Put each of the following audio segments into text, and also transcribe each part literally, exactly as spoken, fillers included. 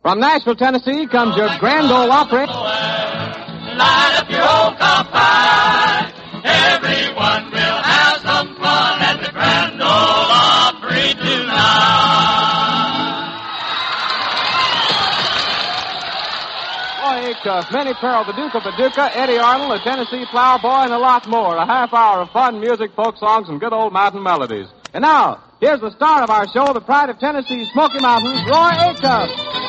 From Nashville, Tennessee, comes your Grand Ole Opry. Light up your old pie. Everyone will have some fun at the Grand Ole Opry tonight. Roy Acuff, Minnie Pearl, the Duke of Paducah, Eddie Arnold, the Tennessee Plowboy, and a lot more. A half hour of fun, music, folk songs, and good old mountain melodies. And now, here's the star of our show, the pride of Tennessee's Smoky Mountains, Roy Acuff.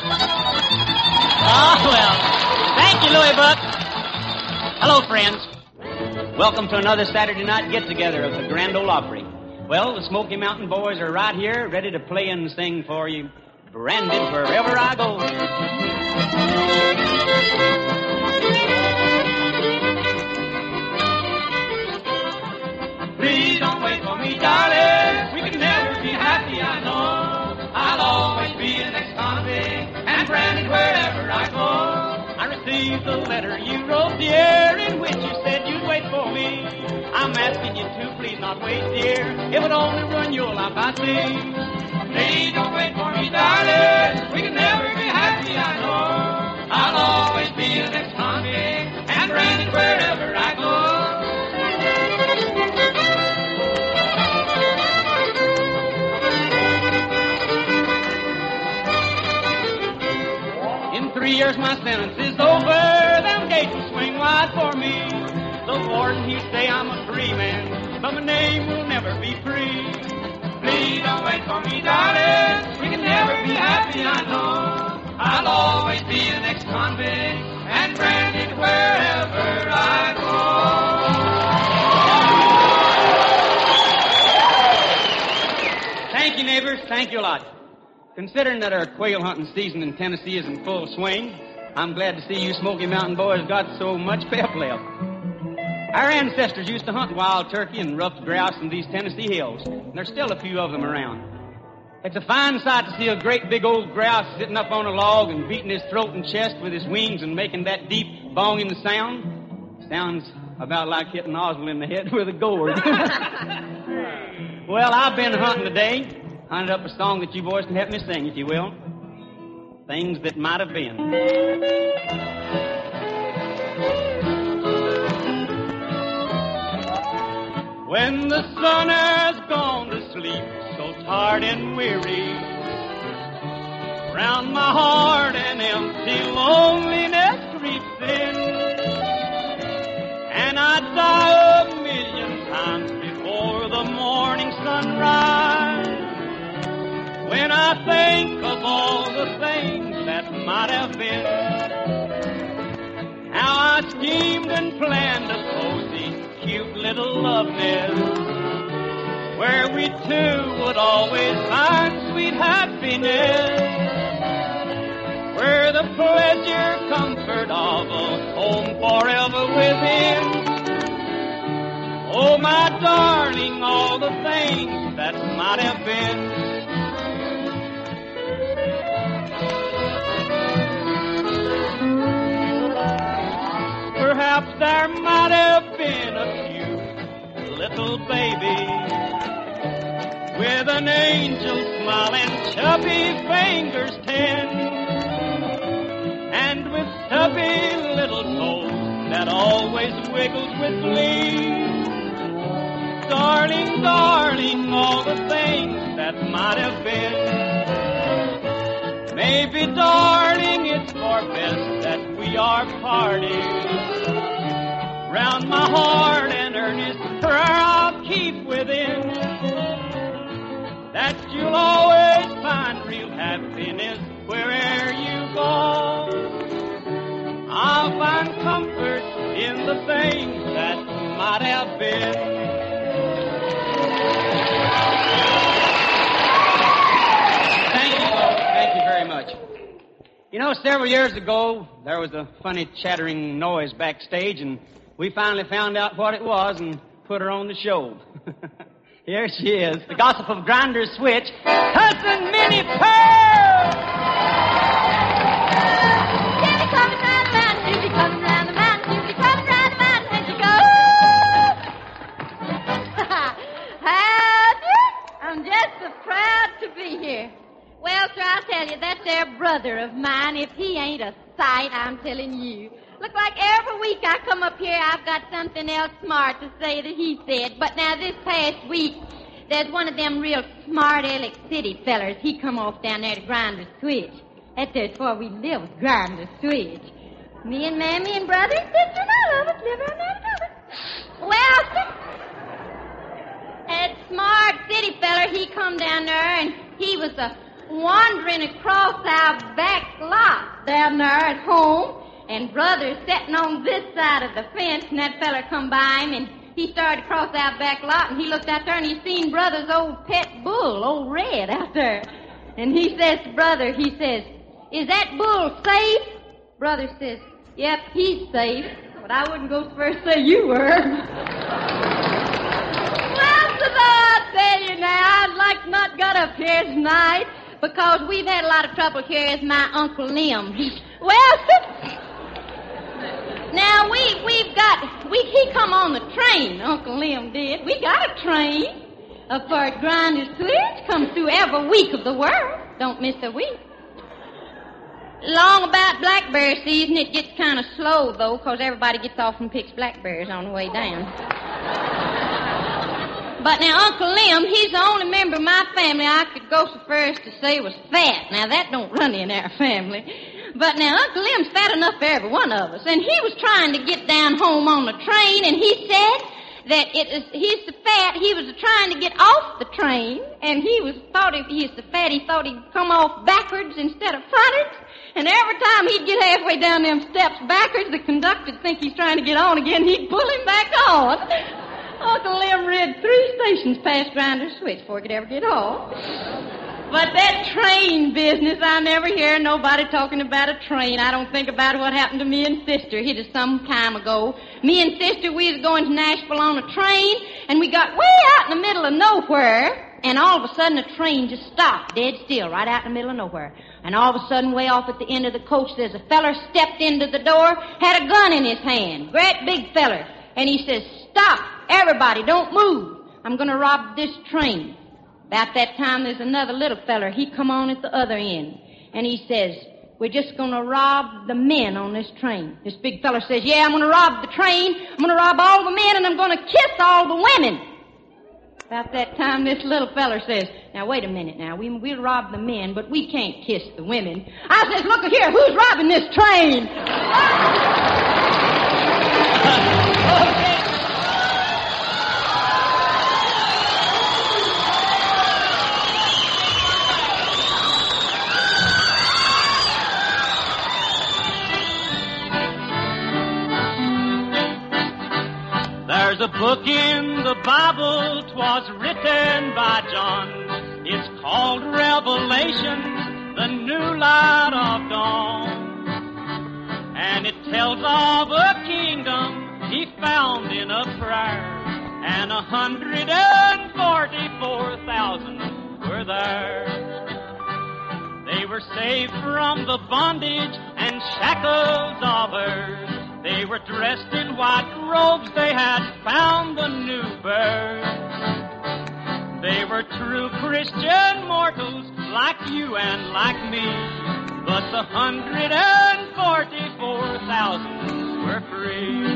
Oh, well, thank you, Louis Buck. Hello, friends. Welcome to another Saturday night get-together of the Grand Ole Opry. Well, the Smoky Mountain Boys are right here, ready to play and sing for you, branded wherever I go. Please don't wait for me, darling. We can never be happy, I know. I'll always be an ex-convict and branded wherever I go. I received the letter you wrote, dear, in which you said you'd wait for me. I'm asking you to please not wait, dear. It would only ruin your life, I see. Please don't wait for me, darling. We can never be happy, I know. I'll always be an ex-convict and branded wherever I go. Three years my sentence is over, them gates will swing wide for me. The warden, he say I'm a free man, but my name will never be free. Please don't wait for me, darling. We can never be happy, I know. I'll always be an ex-convict and branded wherever I go. Thank you, neighbors. Thank you a lot. Considering that our quail hunting season in Tennessee is in full swing, I'm glad to see you Smoky Mountain boys got so much pep left. Our ancestors used to hunt wild turkey and ruffed grouse in these Tennessee hills, and there's still a few of them around. It's a fine sight to see a great big old grouse sitting up on a log and beating his throat and chest with his wings and making that deep bonging sound. Sounds about like hitting Oswald in the head with a gourd. Well, I've been hunting today. Hunted up a song that you boys can help me sing, if you will. Things that might have been. When the sun has gone to sleep, so tired and weary, round my heart an empty loneliness creeps in, and I die a million times before the morning sunrise. When I think of all the things that might have been, how I schemed and planned a cozy, cute little love nest, where we two would always find sweet happiness, where the pleasure, comfort of a home forever within. Oh, my darling, all the things that might have been. Perhaps there might have been a cute little baby with an angel smile and chubby fingers ten, and with stubby little toes that always wiggled with glee. Darling, darling, all the things that might have been. Maybe, darling, it's for best that we are parted. Round my heart an earnest prayer I'll keep within, that you'll always find real happiness wherever you go. I'll find comfort in the things that might have been. Thank you, thank you very much. You know, several years ago, there was a funny chattering noise backstage, and we finally found out what it was and put her on the show. Here she is, the gossip of Grinder's Switch, Cousin Minnie Pearl! Jenny coming round the mountain, Susie coming round the mountain, Susie coming round the mountain, and she goes. Howdy! I'm just so proud to be here. Well, sir, I'll tell you, there that there brother of mine, if he ain't a sight, I'm telling you. Look like every week I come up here, I've got something else smart to say that he said. But now this past week, there's one of them real smart Alex City fellers. He come off down there to Grinder Switch. That's there's where we live, Grinder Switch. Me and Mammy and brother and sister and all of us live around there together. Well, that smart city feller, he come down there and he was uh, wandering across our back lot down there at home. And brother sitting on this side of the fence, and that feller come by him, and he started across our back lot, and he looked out there, and he seen brother's old pet bull, old Red, out there. And he says to brother, he says, "Is that bull safe?" Brother says, "Yep, he's safe." But I wouldn't go so far to say you were. Well, so I tell you now, I'd like not got up here tonight, because we've had a lot of trouble here as my Uncle Lim. He, well, now, we, we've got, we, he come on the train, Uncle Lim did. We got a train up for Grinder Switch, comes through every week of the world. Don't miss a week. Long about blackberry season, it gets kind of slow, though, because everybody gets off and picks blackberries on the way down. But now, Uncle Lim, he's the only member of my family I could go so far as to say was fat. Now, that don't run in our family. But now, Uncle Lim's fat enough for every one of us. And he was trying to get down home on the train, and he said that it is, he's so fat, he was trying to get off the train, and he was thought if he's so fat, he thought he'd come off backwards instead of frontwards. And every time he'd get halfway down them steps backwards, the conductor'd think he's trying to get on again, he'd pull him back on. Uncle Lim rid three stations past Grinder Switch before he could ever get off. But that train business, I never hear nobody talking about a train. I don't think about what happened to me and sister. It is some time ago. Me and sister, we was going to Nashville on a train, and we got way out in the middle of nowhere, and all of a sudden the train just stopped dead still right out in the middle of nowhere. And all of a sudden, way off at the end of the coach, there's a feller stepped into the door, had a gun in his hand, great big feller. And he says, "Stop, everybody, don't move. I'm going to rob this train." About that time, there's another little feller. He come on at the other end. And he says, "We're just going to rob the men on this train." This big feller says, "Yeah, I'm going to rob the train. I'm going to rob all the men, and I'm going to kiss all the women." About that time, this little feller says, "Now, wait a minute now. We, we'll rob the men, but we can't kiss the women." I says, "Look here, who's robbing this train?" Okay. There's a book in the Bible, 'twas written by John. It's called Revelation, the new light of dawn. And it tells of a kingdom he found in a prayer, and a hundred and forty-four thousand were there. They were saved from the bondage and shackles of earth. They were dressed in white robes, they had found the new birth. They were true Christian mortals like you and like me, but the hundred and forty-four thousand were free.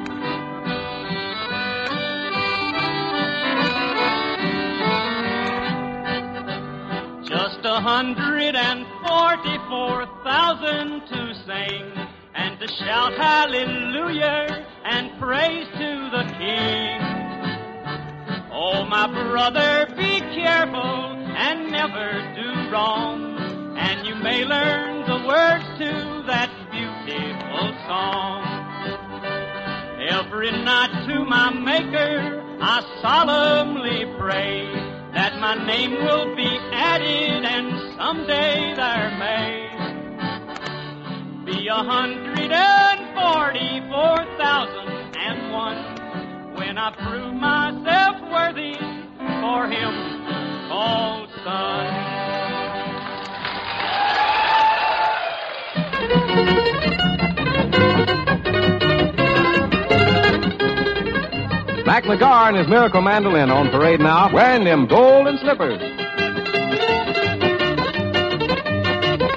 Just a hundred and forty-four thousand to sing, and to shout hallelujah and praise to the King. Oh, my brother, be careful and never do wrong, and you may learn the words to that beautiful song. Every night to my Maker I solemnly pray that my name will be added, and someday there may be a hundred and forty-four thousand and one when I prove myself worthy for him called son. Mac McGar and his miracle mandolin on parade now, wearing them golden slippers.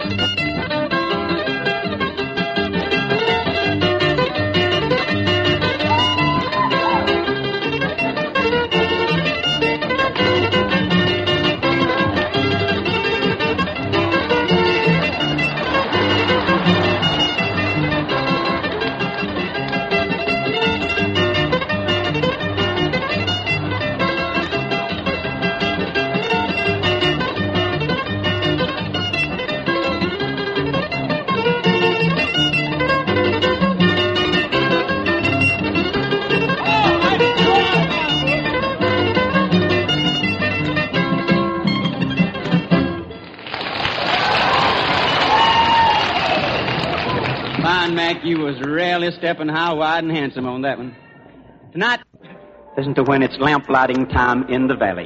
John Mack, you was rarely stepping high, wide, and handsome on that one. Tonight, listen to When It's Lamplighting Time in the Valley.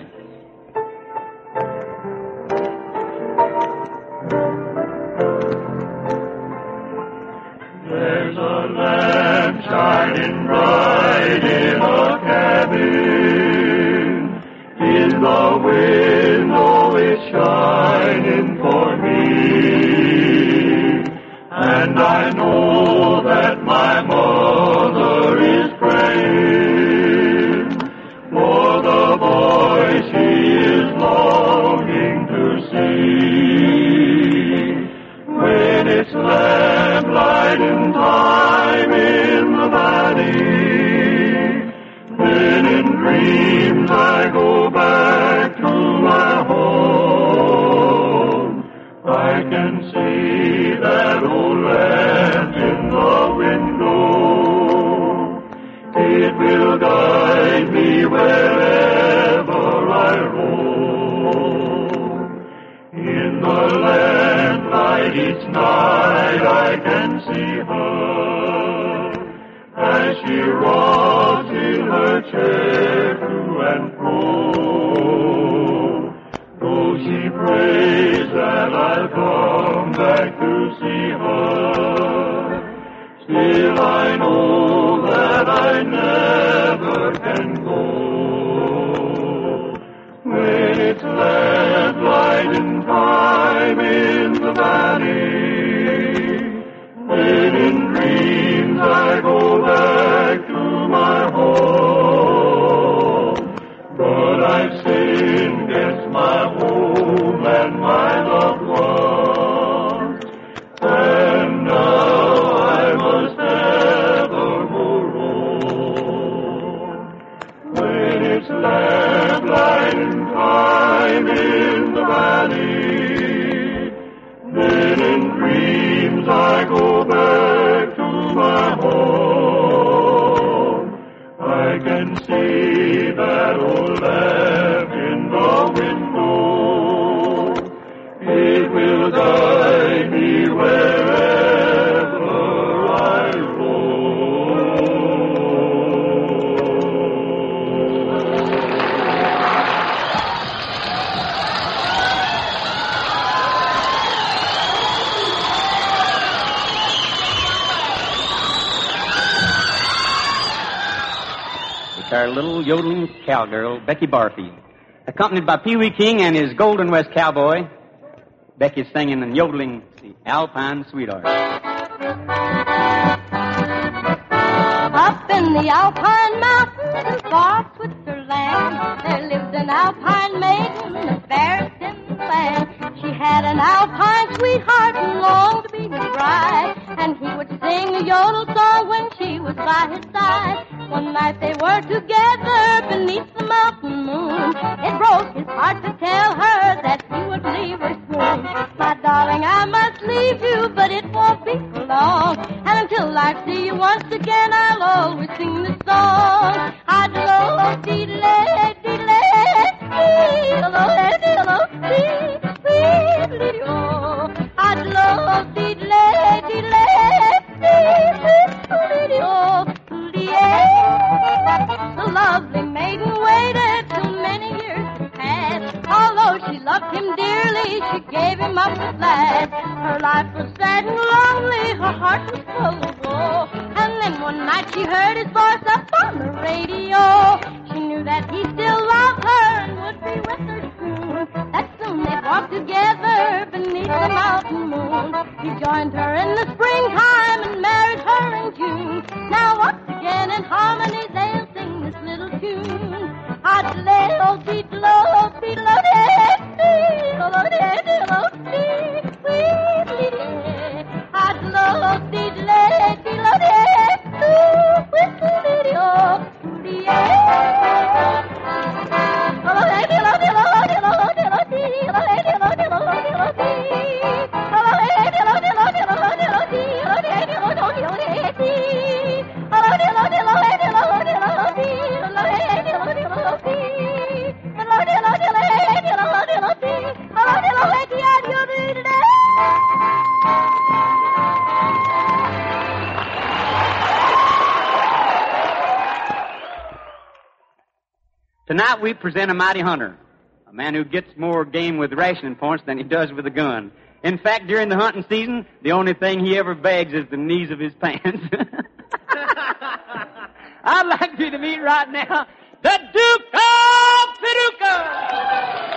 There's a lamp shining bright in a cabin. In the window it's shining for me. And I know that my mother is praying for the boy she is longing to see. When it's lamplighting time in the valley, then in dreams I go back to my home. I can see that old lamp in the window. It will guide me wherever I roam. In the lamplight each night I can see her as she rocks in her chair to and fro. Though she prays that I'll come back to see her, still I know that I never can go. When it's lamplighting time in the valley, then in dreams I go back to my home. But I've sinned against my home and my loved ones, and now I must evermore roam. When it's lamplighting time in the valley, then in dreams I go back to my home. I can see that old lamp in the window. It will guide me wherever I roam. It's our little yodeling cowgirl, Becky Barfield, accompanied by Pee Wee King and his Golden West Cowboy. Becky's singing and yodeling the Alpine Sweetheart. Up in the Alpine mountains in far Switzerland, there lived an Alpine maiden, the fairest in the land. She had an Alpine sweetheart who longed to be his bride, and he would sing a yodel song when she was by his side. One night they were together beneath the mountain moon. It broke his heart to tell her that he would leave her soon. My darling, I must leave you, but it won't be for long. And until I see you once again, I'll always sing this song. I'd love diddle-ay, diddle-ay, diddle-ay, diddle-ay, diddle-ay. I'd love diddle-ay, diddle-ay, diddle-ay. The lovely maiden waited till many years had passed. Although she loved him dearly, she gave him up at last. Her life was sad and lonely, her heart was full of woe. And then one night she heard his voice up on the radio. She knew that he still loved her and would be with her soon. That soon they'd walk together beneath the mountain moon. He joined her in the springtime and married her in June. Now once again in harmony they'll sing this little tune. I'd-lay-oh, beat-lo, beat-lo, I'd-lo, beat-lay, beat-lo, Tonight we present a mighty hunter, a man who gets more game with rationing points than he does with a gun. In fact, during the hunting season, the only thing he ever begs is the knees of his pants. I'd like you to meet right now the Duke of Paducah!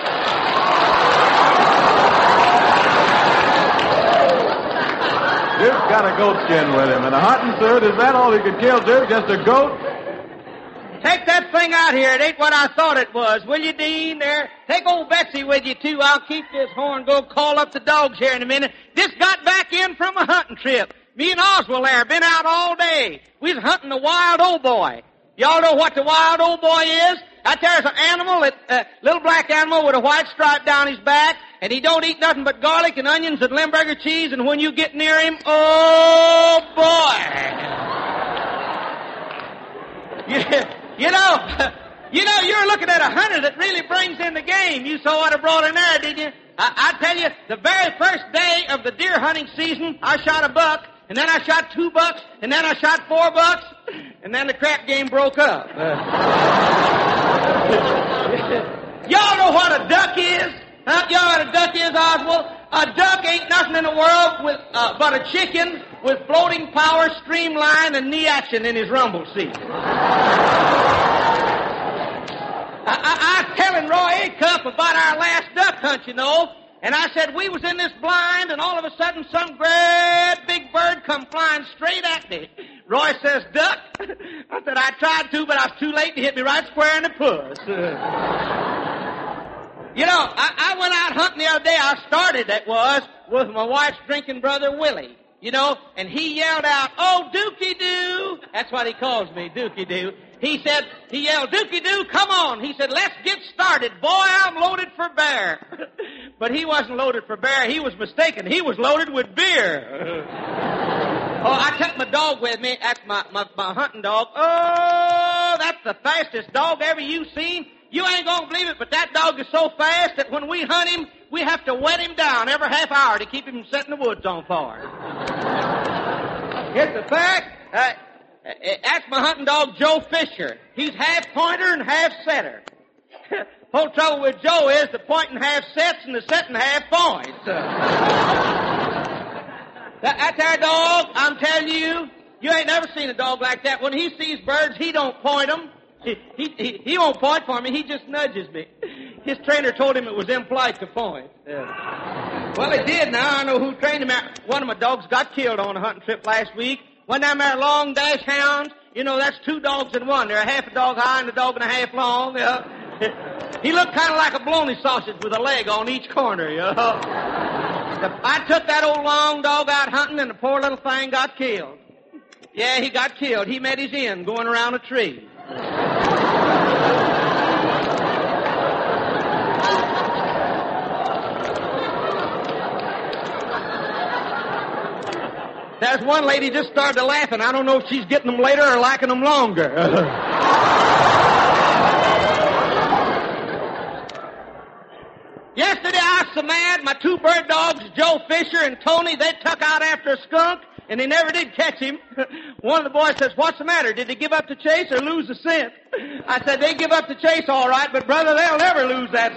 Duke's got a goat skin with him, and a hunting suit. Is that all he could kill, Duke? Just a goat? Take that thing out here. It ain't what I thought it was. Will you, Dean? There. Take old Betsy with you, too. I'll keep this horn. Go call up the dogs here in a minute. Just got back in from a hunting trip. Me and Oswald there. Been out all day. We was hunting a wild old boy. Y'all know what the wild old boy is? Out there's an animal, a uh, little black animal with a white stripe down his back, and he don't eat nothing but garlic and onions and Limburger cheese, and when you get near him, oh, boy. Yeah. You know, you know, you're looking at a hunter that really brings in the game. You saw what I brought in there, did you? I, I tell you, the very first day of the deer hunting season, I shot a buck, and then I shot two bucks, and then I shot four bucks, and then the crap game broke up. Uh, y'all know what a duck is? Huh? Y'all know what a duck is, Oswald? A duck ain't nothing in the world with uh, but a chicken with floating power, streamline, and knee action in his rumble seat. I, I, I was telling Roy A. Cup about our last duck hunt, you know, and I said we was in this blind, and all of a sudden some great big bird come flying straight at me. Roy says, duck? I said, I tried to, but I was too late to hit me right square in the puss. You know, I, I went out hunting the other day. I started, that was, with my wife's drinking brother, Willie. You know, and he yelled out, oh, Dookie-Doo. That's what he calls me, Dookie-Doo. He said, he yelled, Dookie-Doo, come on. He said, let's get started. Boy, I'm loaded for bear. But he wasn't loaded for bear. He was mistaken. He was loaded with beer. Oh, I took my dog with me. That's my, my, my hunting dog. Oh, that's the fastest dog ever you seen. You ain't gonna believe it, but that dog is so fast that when we hunt him, we have to wet him down every half hour to keep him from setting the woods on fire. Here's the fact. Uh, that's my hunting dog, Joe Fisher. He's half pointer and half setter. Whole trouble with Joe is the pointing half sets and the setting half points. That, that's our dog. I'm telling you, you ain't never seen a dog like that. When he sees birds, he don't point them. He, he, he, he won't point for me. He just nudges me. His trainer told him it was impolite to point. Yeah. Well, he did. Now I know who trained him. One of my dogs got killed on a hunting trip last week. One of them there long dash hounds. You know, that's two dogs in one. They're a half a dog high and a dog and a half long. Yeah. He looked kind of like a bologna sausage with a leg on each corner, you know. I took that old long dog out hunting, and the poor little thing got killed. Yeah, he got killed. He met his end going around a tree. There's one lady just started laughing. I don't know if she's getting them later or liking them longer. Yesterday I was so mad. My two bird dogs, Joe Fisher and Tony, they tuck out after a skunk, and they never did catch him. One of the boys says, what's the matter? Did they give up the chase or lose the scent? I said, they give up the chase all right, but brother, they'll never lose that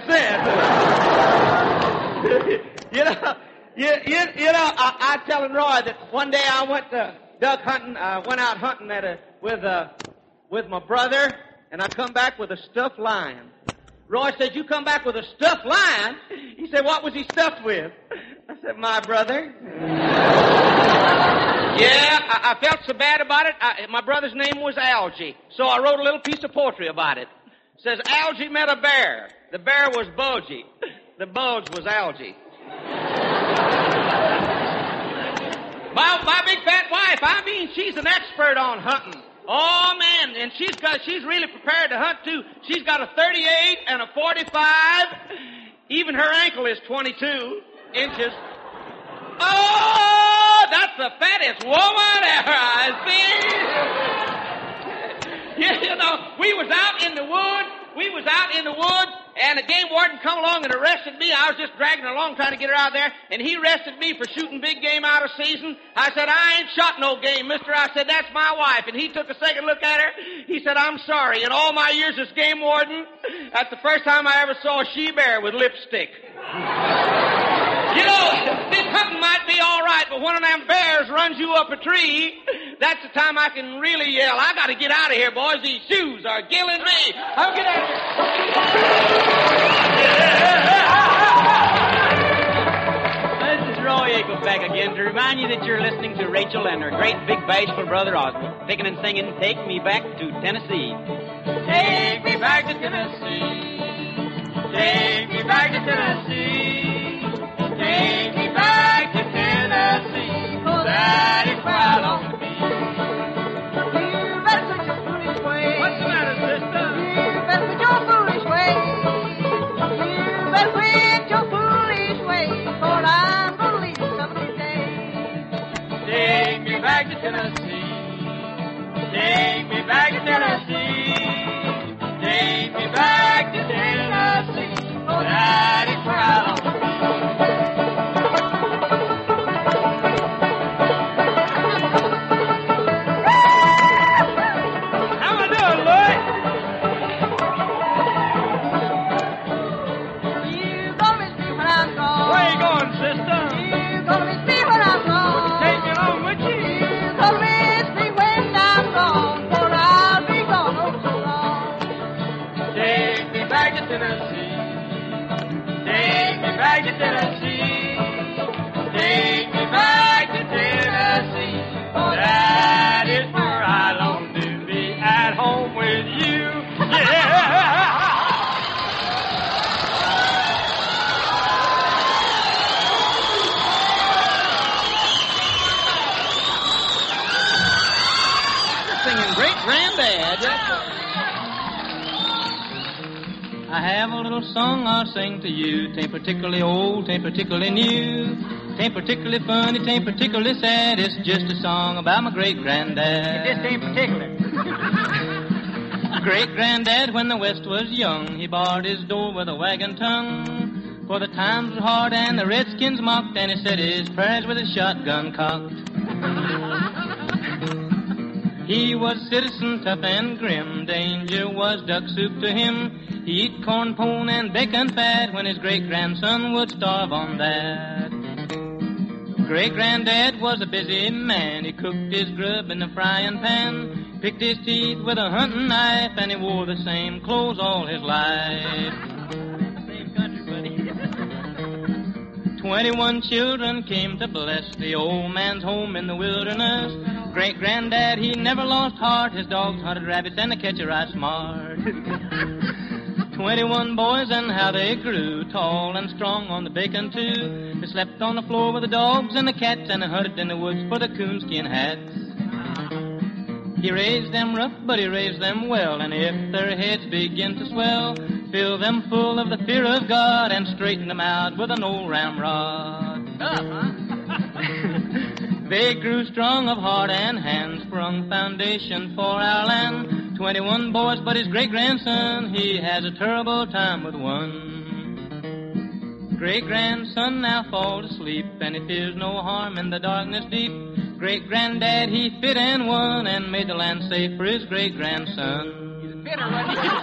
scent. You know, you, you, you know, I, I telling Roy that one day I went uh, duck hunting. I went out hunting at a, with uh, with my brother, and I come back with a stuffed lion. Roy said, you come back with a stuffed lion? He said, what was he stuffed with? I said, my brother. Yeah, I, I felt so bad about it. I, my brother's name was Algie, so I wrote a little piece of poetry about it. It says, Algie met a bear. The bear was Bulgy. The bulge was Algie. My, my big fat wife, I mean, she's an expert on hunting. Oh, man, and she's got, she's really prepared to hunt, too. She's got a thirty-eight and a forty-five. Even her ankle is twenty-two inches. Oh, that's the fattest woman ever I've seen. You know, we was out in the woods. We was out in the woods, and the game warden come along and arrested me. I was just dragging her along trying to get her out there, and he arrested me for shooting big game out of season. I said, I ain't shot no game, mister. I said, that's my wife. And he took a second look at her. He said, I'm sorry. In all my years as game warden, that's the first time I ever saw a she-bear with lipstick. You know, this hunting might be all right, but when one of them bears runs you up a tree, that's the time I can really yell, I got to get out of here, boys. These shoes are killing me. I'll get out of here. This is Roy Eagle back again to remind you that you're listening to Rachel and her great big bashful brother Oswald, picking and singing Take Me Back to Tennessee. Take me back to Tennessee. Take me back to Tennessee. Take me back to Tennessee, 'cause that is where I long to be. You better quit your foolish ways. What's the matter, sister? You better quit your foolish ways. You better quit your foolish ways, 'cause I'm gonna leave you some of these days. Take me back to Tennessee. Take me back to Tennessee. Take me back to Tennessee, 'cause that is where I long to be. Back to Tennessee, take me back to Tennessee. That is where I long to be, at home with you. Yeah. You're singing Great Granddad. I have a little song I'll sing to you. Tain't particularly old, tain't particularly new. Tain't particularly funny, tain't particularly sad. It's just a song about my great-granddad. It just ain't particular. Great-granddad, when the West was young, he barred his door with a wagon tongue. For the times was hard and the redskins mocked, and he said his prayers with his shotgun cocked. He was citizen tough and grim. Danger was duck soup to him. He'd eat corn pone and bacon fat when his great-grandson would starve on that. Great-granddad was a busy man. He cooked his grub in the frying pan, picked his teeth with a hunting knife, and he wore the same clothes all his life. Same country, buddy. Twenty-one children came to bless the old man's home in the wilderness. Great-granddad, he never lost heart. His dogs hunted rabbits and they catch it right smart. Twenty-one boys and how they grew, tall and strong on the bacon too. They slept on the floor with the dogs and the cats, and they hunted in the woods for the coonskin hats. He raised them rough, but he raised them well, and if their heads begin to swell, fill them full of the fear of God and straighten them out with an old ramrod. They grew strong of heart and hand, sprung foundation for our land. Twenty-one boys, but his great-grandson, he has a terrible time with one. Great-grandson now falls asleep, and he fears no harm in the darkness deep. Great-granddad, he fit and won, and made the land safe for his great-grandson. He's a fitter, wasn't he?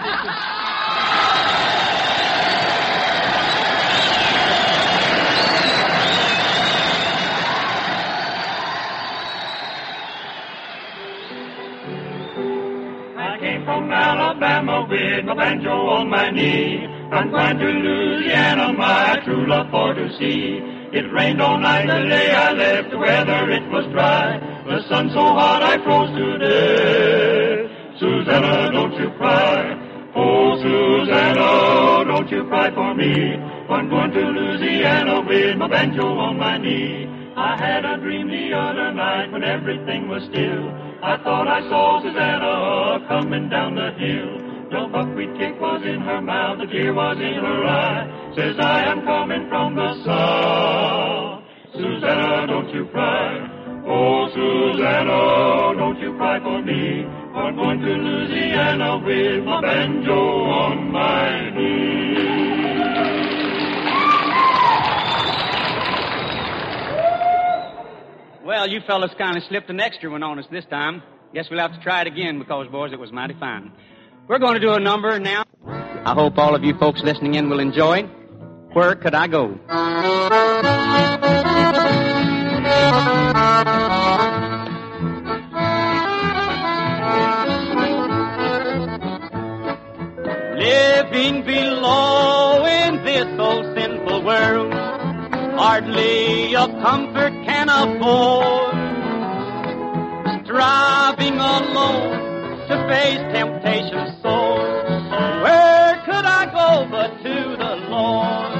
From Alabama with my banjo on my knee, I'm flying to Louisiana, my true love for to see. It rained all night the day I left, the weather it was dry, the sun so hot I froze to death. Susanna, don't you cry, oh Susanna, don't you cry for me. I'm going to Louisiana with my banjo on my knee. I had a dream the other night when everything was still. I thought I saw Susanna coming down the hill. The buckwheat cake was in her mouth, the tear was in her eye. Says, I am coming from the south. Susanna, don't you cry. Oh, Susanna, don't you cry for me. I'm going to Louisiana with my banjo on my knee. Well, you fellas kind of slipped an extra one on us this time. Guess we'll have to try it again because, boys, it was mighty fine. We're going to do a number now. I hope all of you folks listening in will enjoy it. Where could I go? Living below in this old sinful world, hardly a comfort can afford. Striving alone to face temptation sore. Where could I go but to the Lord?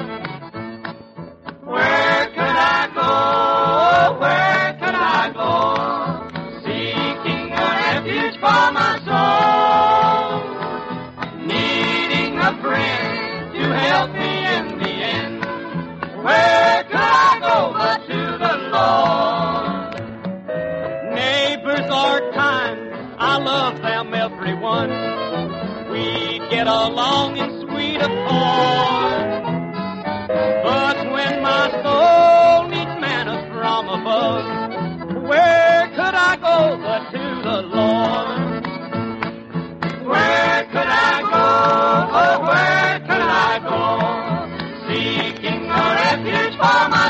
Where could I go? Where could I go? Seeking a refuge for my soul. Needing a friend to help me in the end. Where could I go but to the Lord? Neighbors are kind, I love them everyone. We get along in sweet accord. But when my soul needs manna from above, where could I go but to the Lord? Where could I go? Oh, where could I go? Seeking a refuge for my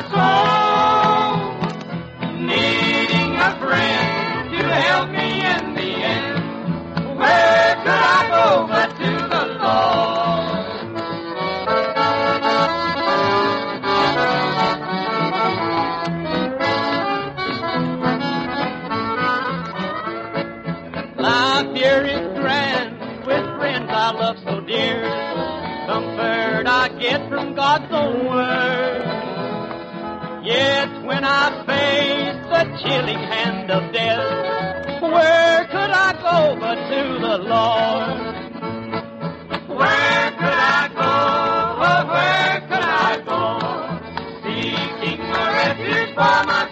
soul. Needing a friend to help me in the end. Where could I go but to the Lord? Life here is grand with friends I love so dear. Comfort I get from God's own word. Yet when I face the chilling hand of death, where could I go but to the Lord? Where could I go? Oh, where could I go? Seeking a refuge for my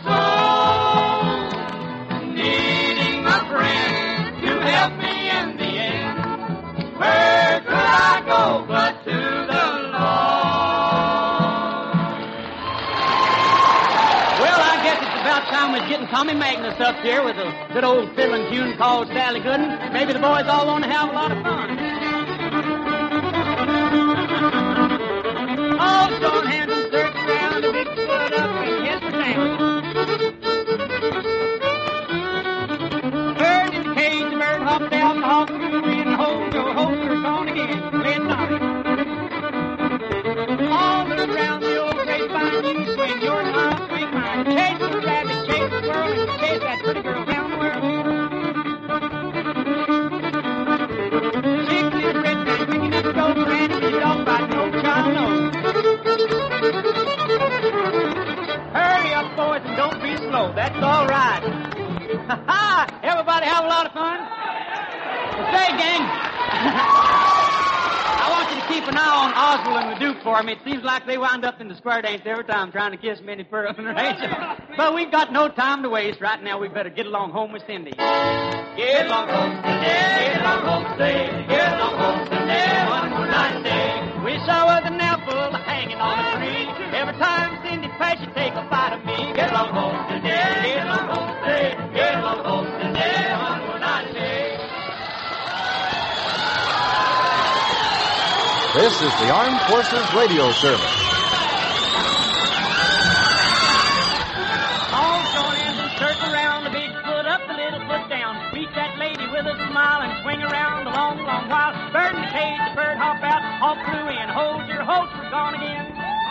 soul. Needing a friend to help me in the end. Where could I go but to the Lord? Well, I guess it's about time we're getting Tommy Magnus up here with a good old fiddling tune called Sally Gooden. Maybe the boys all want to have a lot of fun. All stone hands and search around the big foot up and kiss for down. Bird in the cage, the bird hopped out, the hawk flew in, the hole, the holster gone again. Play it Tommy. All around the old grapevine, you swing your arm, swing mine. Chase the rabbit, chase the squirrel, and chase that pretty girl around the world. Chicken in the red man, picking up the gold brand, and you don't bite no child knows. Hurry up, boys, and don't be slow. That's all right. Ha ha! Everybody have a lot of fun? Well, say, gang, I want you to keep an eye on Oswald and the Duke for me. It seems like they wind up in the square dance every time trying to kiss Minnie Pearl and Rachel. But we've got no time to waste. Right now, we better get along home with Cindy. Get along home today, get along home today, get along home today, one more night day. Wish I was an apple hanging on a tree. Every time Cindy Patch, you take a bite of me. Get along home today, get along home today, get along home today, one more night day. This is the Armed Forces Radio Service. All join hands and circle around, the big foot up, the little foot down. Meet that lady with a smile and swing around a long, long while. Bird in the cage, the bird hop out, hop flew in. Hold your hopes, we're gone again.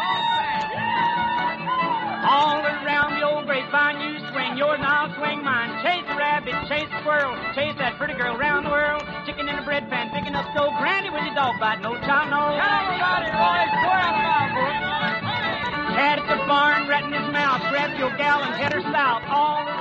All around the old grapevine, you swing yours and I'll swing mine. Chase the rabbit, chase the squirrel, chase that pretty girl around the world. Chicken in a bread pan, picking up stove, Granny with your dog bite, no child knows. Tell everybody, boys, twirl about, boys. Cat at the barn, ratting his mouth, grab your gal and head her south. All